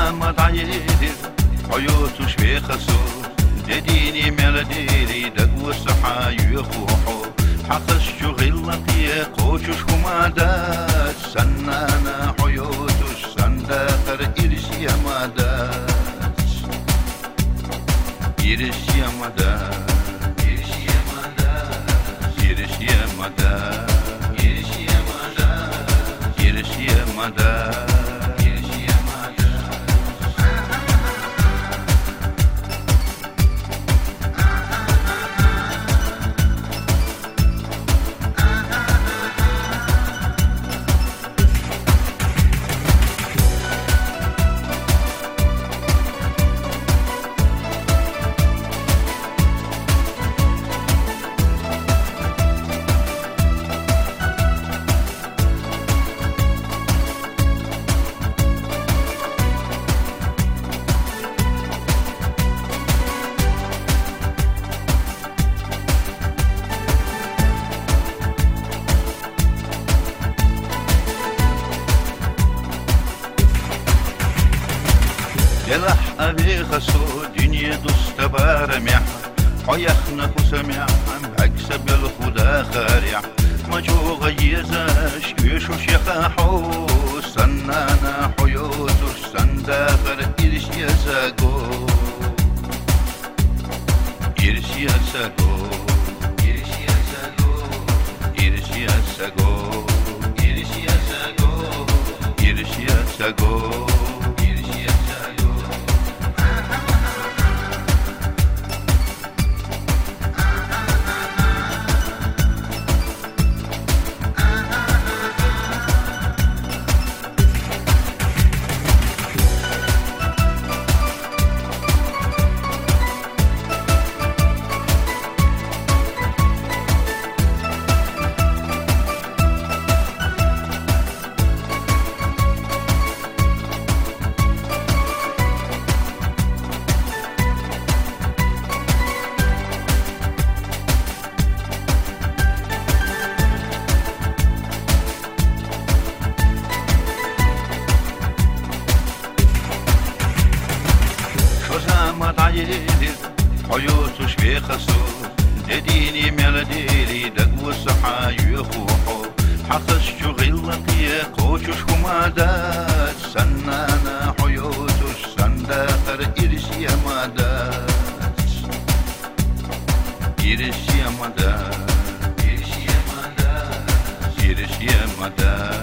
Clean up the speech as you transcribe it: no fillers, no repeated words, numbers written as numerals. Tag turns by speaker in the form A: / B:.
A: ما تعيدر حيوتش في خسو ديني ملديري دقو الصحا يخوحو حقش شغلتي قوشش كمادات سنانا حيوتش سنداخر إرسي مادات إرسي مادات إرسي مادات إرسي مادات إرسي مادات إرسي مادات يلح أبي خسو دنيا دوست بارميح حيخنا خسميح أكسب الخدا خاريح مجو غيزاش يشوش يخاحو سنانا حيوتش سنداخر إرش يساقو إرش يساقو إرش يساقو إرش يساقو إرش يساقو إرش يساقو ما تعيدر حيوتش في خسو ديني ملديري دقو الصحا يخوحو حقش شغلتي قوشش كمادات سنانا حيوتش سنداخر إرسي مادات إرسي مادات إرسي مادات إرسي مادات